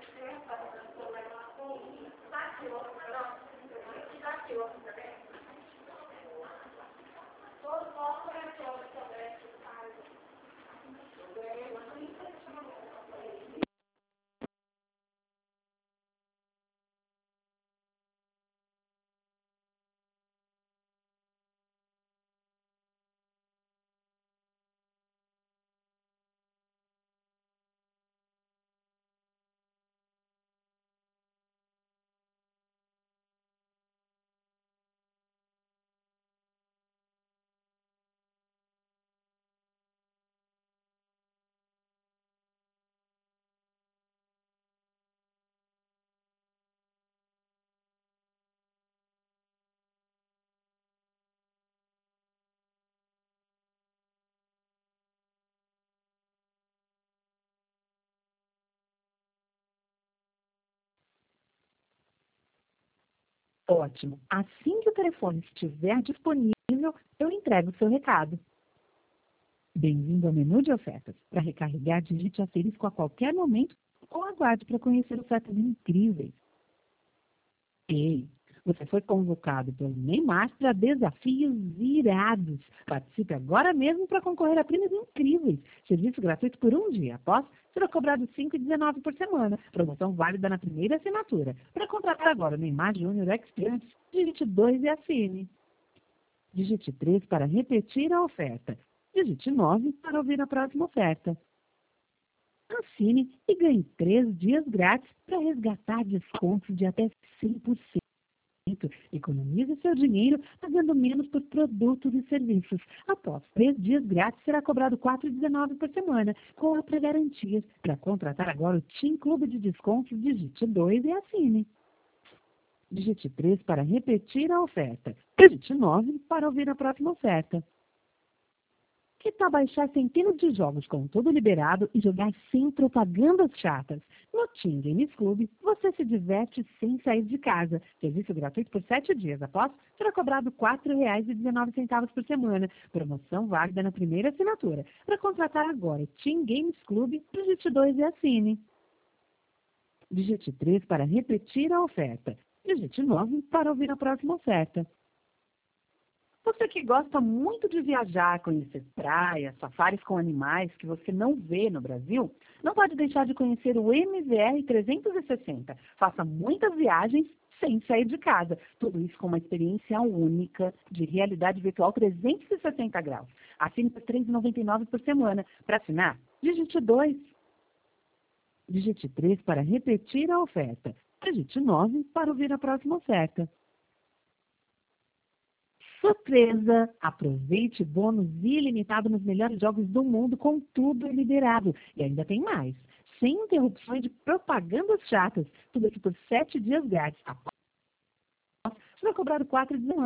Ótimo. Assim que o telefone estiver disponível, eu entrego o seu recado. Bem-vindo ao menu de ofertas. Para recarregar, digite asterisco a qualquer momento ou aguarde para conhecer ofertas incríveis. Ei, você foi convocado pelo Neymar para desafios irados. Participe agora mesmo para concorrer a prêmios incríveis. Serviço gratuito por um dia. Após, será cobrado R$ 5,19 por semana. Promoção válida na primeira assinatura. Para contratar agora o Neymar Júnior Experience, digite 2 e assine. Digite 3 para repetir a oferta. Digite 9 para ouvir a próxima oferta. Assine e ganhe 3 dias grátis para resgatar descontos de até 100%. Economize seu dinheiro pagando menos por produtos e serviços. Após 3 dias grátis, será cobrado R$ 4,19 por semana, com outra garantia. Para contratar agora o Team Clube de Descontos, digite 2 e assine. Digite 3 para repetir a oferta. Digite 9 para ouvir a próxima oferta. Que tal baixar centenas de jogos com tudo liberado e jogar sem propagandas chatas? No Team Games Club, você se diverte sem sair de casa. Serviço gratuito por 7 dias. Após, será cobrado R$ 4,19 por semana. Promoção válida na primeira assinatura. Para contratar agora Team Games Club, digite 2 e assine. Digite 3 para repetir a oferta. Digite 9 para ouvir a próxima oferta. Você que gosta muito de viajar, conhecer praias, safaris com animais que você não vê no Brasil, não pode deixar de conhecer o MVR 360. Faça muitas viagens sem sair de casa. Tudo isso com uma experiência única de realidade virtual 360 graus. Assine por R$ 3,99 por semana. Para assinar, digite 2. Digite 3 para repetir a oferta. Digite 9 para ouvir a próxima oferta. Surpresa! Aproveite bônus ilimitado nos melhores jogos do mundo com tudo liberado. E ainda tem mais. Sem interrupções de propagandas chatas. Tudo aqui por 7 dias grátis. Após, vai cobrar R$ 4,19.